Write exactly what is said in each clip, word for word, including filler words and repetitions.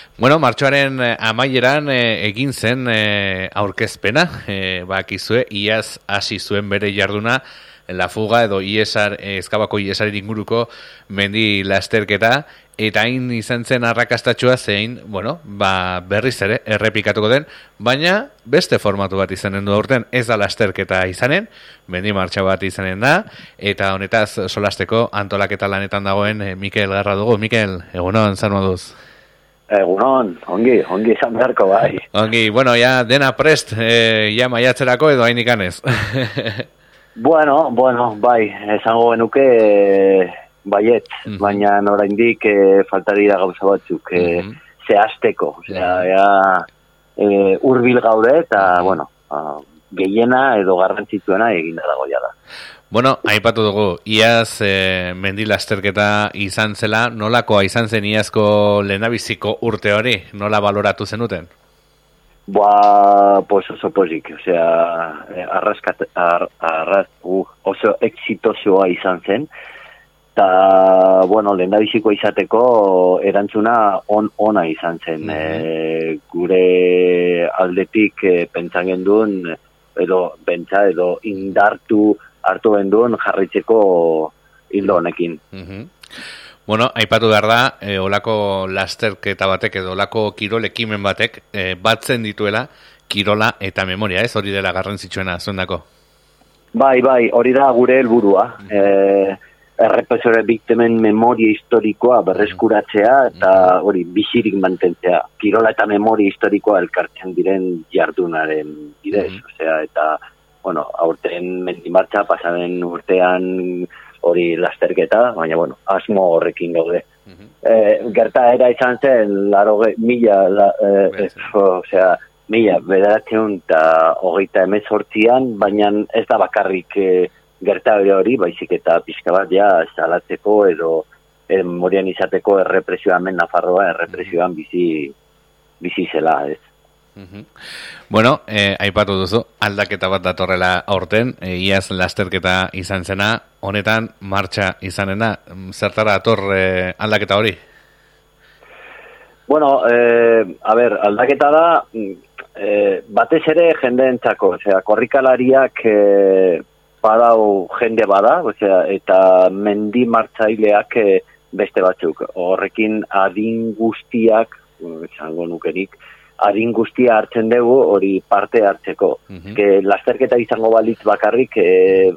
Bueno, martxoaren amaieran e, egin zen e, aurkezpena, e, bakizue, iaz hasi zuen bere jarduna, La Fuga edo iesar, Ezkabako iesaren inguruko mendi lasterketa, eta hain izan zen arrakastatxua zein, bueno, ba, berriz ere, errepikatuko den, baina beste formatu bat izanen du aurten, ez da lasterketa izanen, mendi martxa bat izanen da, eta honetaz solasteko antolaketa lanetan dagoen e, Mikel Garra dugu. Mikel, egunon, zan moduz? Egunon, ongi, ongi izan beharko bai. Ongi, bueno, ya dena prest, eh, ya maiatzerako edo hain ikanez. Bueno, bueno, bai, esango genuke e, baiet, uh-huh. baina oraindik e, faltari da gauza batzuk, e, uh-huh. zehazteko, osea, ea, e, urbil gaude eta, uh-huh. bueno, a, gehiena edo garrantzitsuena eginda dago ja da. Bueno, aipatu dugu, iaz e, mendi lasterketa izan zela, nolakoa izan zen iazko lehenabiziko urte hori, nola baloratu zenuten? Ba, pues oso pozik, osea, arraskat, ar, arras, uh, oso exitosoa izan zen, eta, bueno, lehendabiziko izateko erantzuna on, ona izan zen. Mm-hmm. E, gure aldetik e, pentsa genduen, edo, pentsa, edo indartu hartu genduen jarritzeko hildo honekin. Mm-hmm. Bueno, aipatu behar da, e, olako lasterketa batek edo olako kirol ekimen batek e, batzen dituela kirola eta memoria, ez? Hori dela garrantzitsuena zuendako? Bai, bai, hori da gure helburua. E, errepresore biktimen memoria historikoa berreskuratzea eta hori bizirik mantentzea. Kirola eta memoria historikoa elkartzen diren jardunaren bidez. Mm-hmm. Osea, eta, bueno, aurten mendimartza, pasaren urtean hori lasterketa, baina, bueno, asmo horrekin gaude. Uh-huh. E, gerta era izan zen, laro ge, mila, la, e, e, osea, mila, bederatzen eta hogeita emezortzian, baina ez da bakarrik e, gerta hori, baizik eta pixka bat, ja, salatzeko edo e, morian izateko errepresioan men Nafarroa, errepresioan bizi, bizi zela, ez. Uh-huh. Bueno, eh, aipatu duzu, aldaketa bat datorrela aurten, eh, iaz lasterketa izan zena, honetan martxa izanena, zertara dator eh, aldaketa hori? Bueno, eh, a ber, aldaketa da, eh, batez ere jendeentzako, osea, korrikalariak eh, badau jende bada, osea, eta mendi martzaileak eh, beste batzuk, horrekin adin guztiak, esango nukerik, adin guztia hartzen dugu hori parte hartzeko. Uh-huh. Ke lasterketa izango balitz bakarrik e,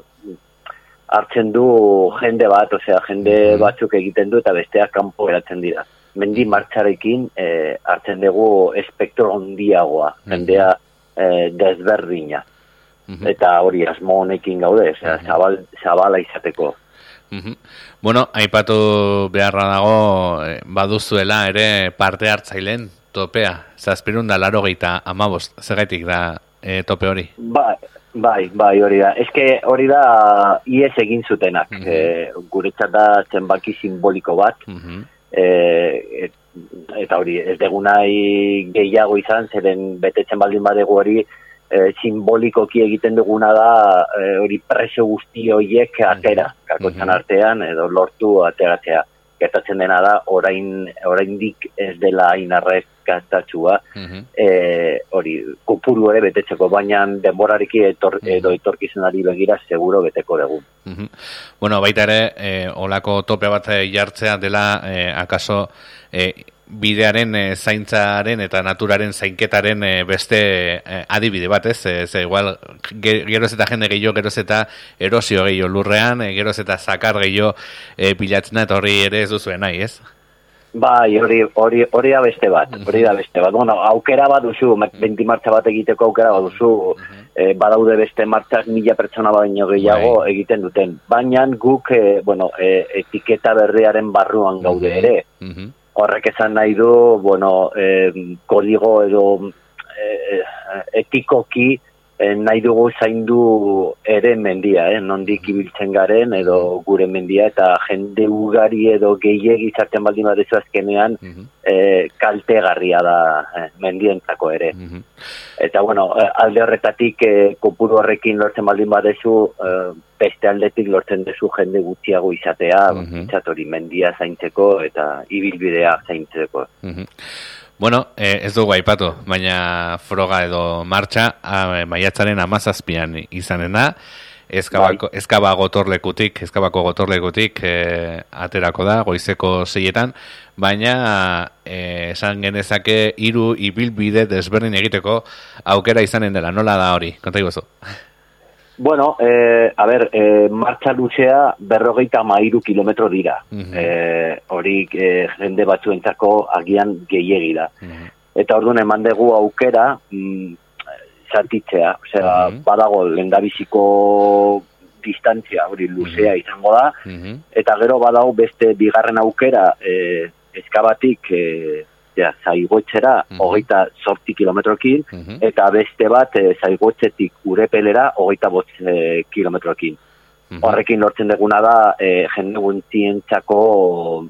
hartzen du jende bat, osea, jende uh-huh. batzuk egiten du eta besteak kanpo geratzen dira. Mendi martxarekin e, hartzen dugu espektro handiagoa, uh-huh. jendea e, desberdina. Uh-huh. Eta hori asmo honekin gaude, osea, uh-huh. zabal, zabala izateko. Uh-huh. Bueno, aipatu beharra dago eh, baduzuela ere parte hartzaileen topea, zazpirun da laro geita amabost, zegaitik da e, tope hori? Bai, bai, bai, hori da. Ez que hori da iez egin zutenak. Uh-huh. E, guretzat da zenbaki simboliko bat. Uh-huh. e, et, eta hori, ez degunai gehiago izan, zeren betetzen baldin badegu hori, e, simbolikoki egiten duguna da e, hori preso guzti horiek atera, uh-huh. kakotzan artean, edo lortu ateratzea. Gertatzen dena da, orain, oraindik ez dela inarrez gaztatxua, uh-huh. e, hori, kopuru ere betetzeko, baina denborariki etor, uh-huh. edo etorkizunari begira seguro beteko dugu. Uh-huh. Bueno, baita ere, e, olako tope bat jartzea dela, e, akaso, e, bidearen e, zaintzaren eta naturaren zainketaren e, beste e, adibide bat, ez? Ez, igual, geroz eta jende gehiago, geroz eta erosio gehiago lurrean, e, geroz eta zakar gehiago e, pilatzen eta horri ere ez duzuen nahi, ez? Bai, hori, hori, hori da beste bat, hori da beste bat. Bueno, aukera bat duzu, benti martxa bat egiteko aukera bat duzu, uh-huh. e, badaude beste martxak mila pertsona baino gehiago bai. Egiten duten. Baina guk, e, bueno, e, etiketa berriaren barruan gaude uh-huh. ere. Uh-huh. Horrek esan nahi du, bueno, e, kodigo edo e, etikoki e, nahi dugu zaindu ere mendia, eh? Nondik ibiltzen garen edo gure mendia, eta jende ugari edo gehiegi izartzen baldin badezu azkenean uh-huh. e, kaltegarria da eh, mendientzako ere. Uh-huh. Eta bueno, alde horretatik e, kopuru horrekin lortzen baldin badezu, e, beste aldetik lortzen duzu jende gutxiago izatea, mm -hmm. hori mendia zaintzeko eta ibilbidea zaintzeko. Mm -hmm. Bueno, eh, ez dugu aipatu, baina froga edo martxa a, maiatzaren hamazazpian izanena, ezkabako, bai. ezkaba gotorlekutik, ezkabako gotorlekutik eh, aterako da, goizeko seietan, baina eh, esan genezake hiru ibilbide desberdin egiteko aukera izanen dela, nola da hori? Konta iguzu. Bueno, eh, a ber, eh, martxa luzea berrogeita hamairu kilometro dira. Uh-huh. eh, hori eh, jende batzuentzako agian gehiegi da. Uh-huh. Eta orduan eman dugu aukera mm, zatitzea. Osea, uh-huh. badago lehendabiziko distantzia hori luzea uh-huh. izango da. Uh-huh. Eta gero badago beste bigarren aukera eh, eskabatik... Eh, ja, zaigotzera uh-huh. hogeita zortzi kilometrokin, uh-huh. eta beste bat e, zaigotzetik urepelera hogeita bost e, kilometrokin. Uh-huh. Horrekin lortzen deguna da e, jende guntzientzako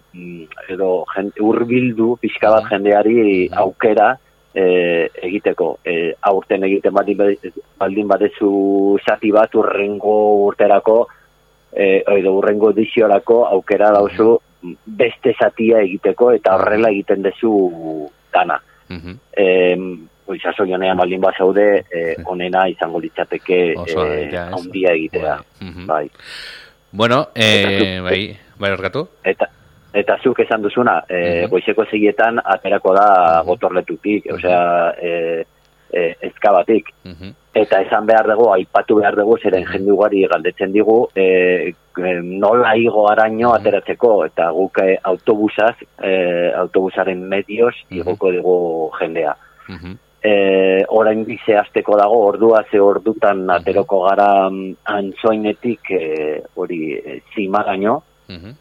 edo jende, urbildu pixka bat uh-huh. jendeari uh-huh. aukera e, egiteko. E, aurten egiten baldin, baldin badezu zati bat urrengo urterako e, edo urrengo ediziorako aukera dauzu uh-huh. beste zatia egiteko eta horrela egiten dezu dana. Uh-huh. E, Itxaso jonean baldin bat zaude, e, onena izango litzateke handia e, egitea. Uh-huh. Bai. Bueno, e, bai, bai orkatu? Eta, eta zuk esan duzuna, e, uh-huh. goizeko segietan aterako da uh-huh. gotorletutik, uh-huh. osea, e, e, ezkabatik. Uh-huh. Eta esan behar dugu, aipatu behar dugu, zeren uh-huh. jende ugari galdetzen digu, e, nola igo araño uh-huh. ateratzeko, eta guk e, autobusaz, e, autobusaren medioz, uh-huh. igoko dugu jendea. Uh-huh. E, orain bize azteko dago, ordua ze ordutan uh-huh. ateroko gara antzoinetik, hori e, zimaraino, uh-huh.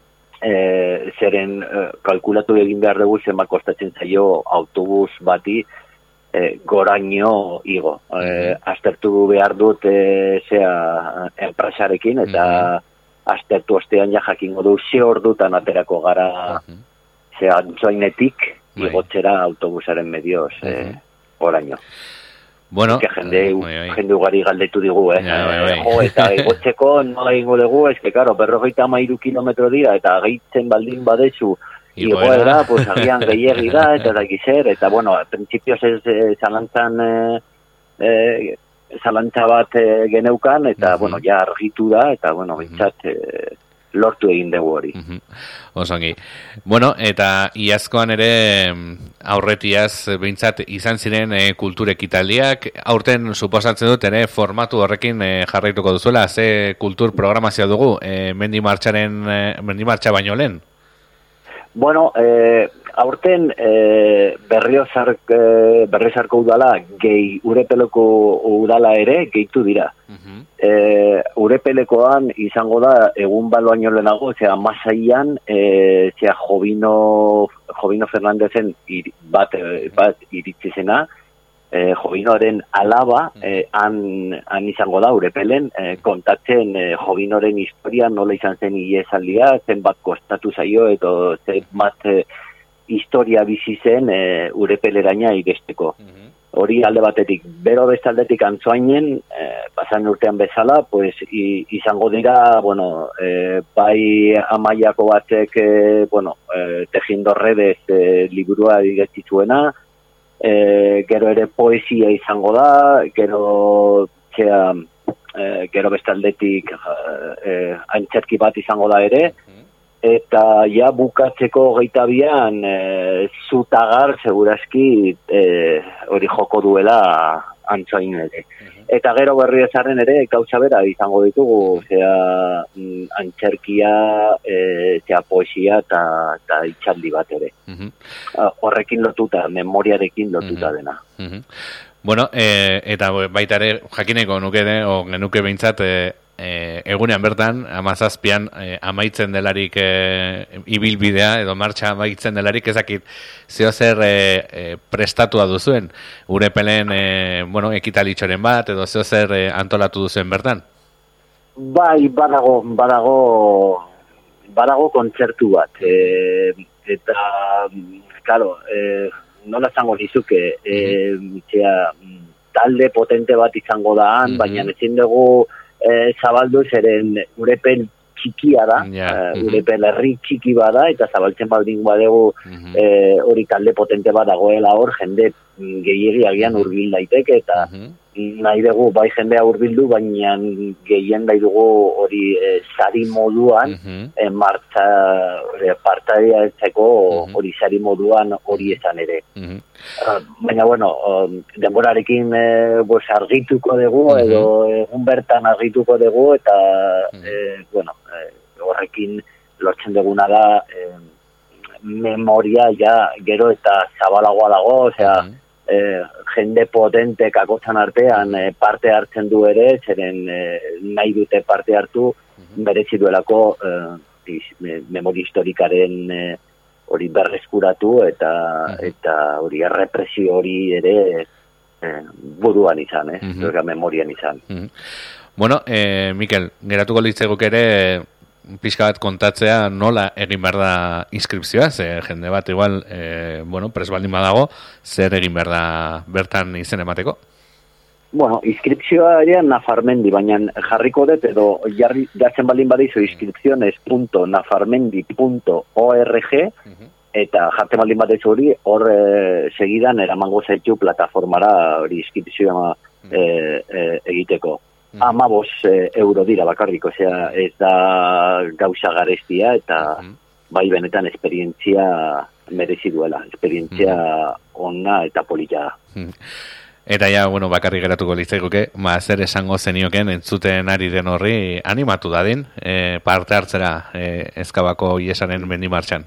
e, zeren e, kalkulatu egin behar dugu, zenbat kostatzen zaio autobus bati, E, goraino igo. Uh-huh. E, aztertu behar dut e, zea enpresarekin eta uh-huh. aztertu ostean ja jakingo du ze ordutan aterako gara uh-huh. zea antzoinetik uh-huh. igotzera autobusaren medioz uh-huh. e, goraino. Bueno, que jende, uh, bai, bai. jende ugari galdetu digu, eh? Ja, bai, bai. Jo, eta igotzeko nola ingo dugu, eske, karo, berrogeita hamairu kilometro dira, eta gehitzen baldin badezu igoera, pues agian gehiagi da, eta dakizer, eta bueno, principios ez eh, zalantzan eh, eh, zalantza bat eh, geneukan, eta uh-huh. bueno, ja argitu da, eta bueno, bintzat eh, lortu egin dugu hori. Uh-huh. Osongi. Bueno, eta iazkoan ere aurretiaz bintzat izan ziren eh, kulturekitaldiak, aurten suposatzen dut ere formatu horrekin eh, jarraituko duzuela, ze kultur programazioa dugu, eh, mendi martxaren, eh, mendi martxa baino lehen? Bueno, eh, aurten eh, berriozark, eh, berriozarko udala gehi urepeleko udala ere gehitu dira. Uh-huh. eh, urepelekoan izango da egun baloaino lehenago, zera masaian, eh, zera Jovino, Jovino Fernandezen ir, bat, bat iritsi zena, eh, Jovinoren alaba eh, han, han izango da urepelen, eh, kontatzen eh, Jovinoren historia nola izan zen iesaldia, zenbat kostatu zaio edo zenbat eh, historia bizi zen eh, urepeleraina iresteko. Uh-huh. Hori alde batetik, bero beste aldetik antzoainen, eh, pasan urtean bezala, pues i, izango dira, bueno, eh, bai amaiako batek, eh, bueno, eh, tejindo redes eh, liburua igetitzuena, E, gero ere poesia izango da, gero txea, e, gero bestaldetik e, antzerki bat izango da ere, eta ja bukatzeko hogeita bian e, zutagar segurazki e, hori joko duela antzoin ere. Eta gero berriozaren ere gauza bera izango ditugu, zera antzerkia, e, zera poesia eta itxaldi bat ere. Uh-huh. Horrekin lotuta, memoriarekin lotuta uh-huh. dena. Uh-huh. Bueno, e, eta baita ere jakineko nuke, o genuke behintzat, e, e, egunean bertan, amazazpian e, amaitzen delarik e, ibilbidea, edo martxa amaitzen delarik, ezakit zeo zer e, e, prestatua duzuen, urepelen e, bueno, ekitalitxoren bat, edo zeo zer e, antolatu duzuen bertan? Bai, badago, badago, badago kontzertu bat, e, eta, claro, e, nola zango dizuke, e, txea, talde potente bat izango da han, uh-huh. baina ezin dugu e, zabaldu zeren urepel txikia da, yeah. uh, urepel herri txiki bada, eta zabaltzen baldin badegu Mm-hmm. e, hori talde potente bat dagoela hor, jende gehiegi agian hurbil daiteke, eta mm-hmm. nahi dugu, bai jendea hurbildu, baina gehien nahi dugu hori e, sari moduan, mm-hmm. e, martza, e, partadia etzeko mm-hmm. hori sari moduan hori esan ere. Mm-hmm. Uh, baina, bueno, um, denborarekin e, bos, argituko dugu, mm-hmm. edo egun bertan argituko dugu, eta, mm-hmm. e, bueno, e, horrekin lortzen duguna da, e, memoria ja gero eta zabalagoa dago, osea, mm-hmm. eh, jende potente kakotzan artean eh, parte hartzen du ere, zeren eh, nahi dute parte hartu, mm-hmm. berezi duelako eh, me, memoria historikaren eh, hori berreskuratu eta mm-hmm. eta hori errepresio hori ere eh, buruan izan, eh, mm-hmm. memorian izan. Mm-hmm. Bueno, eh, Mikel, geratuko litzeguk ere pixka bat kontatzea nola egin behar da inskripzioa, ze jende bat igual, e, bueno, pres baldin badago, zer egin behar da bertan izen emateko? Bueno, inskripzioa ere Nafarmendi, baina jarriko dut edo jarri, jartzen baldin badizu inskripziones punto nafarmendi punto org uh-huh. eta jartzen baldin badizu hori, hor e, segidan eramango zaitu plataformara hori inskripzioa uh-huh. e, e, egiteko. Ama bos eh, euro dira bakarrik, osea, ez da gauza garestia, eta uh-huh. bai benetan esperientzia merezi duela, esperientzia uh-huh. ona eta polita da. Uh-huh. Eta ja, bueno, bakarrik geratuko litzaiguke, ma zer esango zenioken entzuten ari den horri animatu dadin, e, parte hartzera e, Ezkabako Iesaren mendi martxan.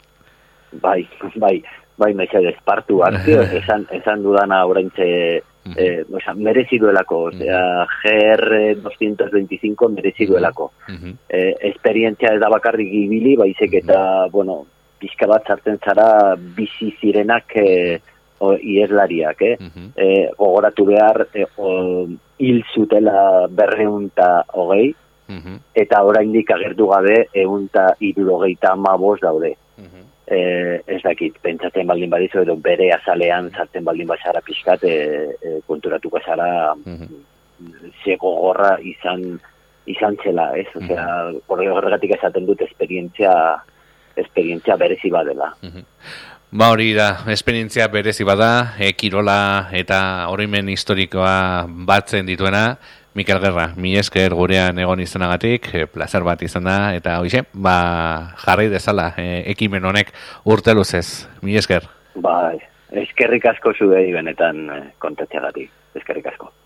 Bai, bai, bai, mesedez, partu hartio, esan, esan dudana oraintze Eh, o sea, merezi duelako, o sea, G R doscientos veinticinco merezi duelako. Uh-huh. Eh, esperientzia ez da bakarrik ibili, baizek eta, uh-huh. bueno, pixka bat zartzen zara bizi zirenak eh, o, ieslariak, eh? Uh-huh. Eh, gogoratu behar, eh, o, hil zutela berreunta hogei, uh-huh. eta oraindik agertu gabe eunta hirurogeita hamabost daude. Uh-huh. Eh, ez dakit, pentsatzen baldin badizu edo bere azalean zartzen baldin bazara pixkat e, e, konturatuko zara mm-hmm. zego gorra izan izan txela, ez? Osea, mm-hmm. horregatik esaten dut esperientzia esperientzia berezi badela. Mm-hmm. Ba hori da, esperientzia berezi bada, e, kirola eta oroimen historikoa batzen dituena. Mikel Gerra, mi esker gurean egon izanagatik, e, plazer bat izan da, eta hoxe, ba, jarri dezala, e, ekimen honek urte luzez, mi esker. Ba, eskerrik asko zuei benetan kontatzeagatik, eskerrik asko.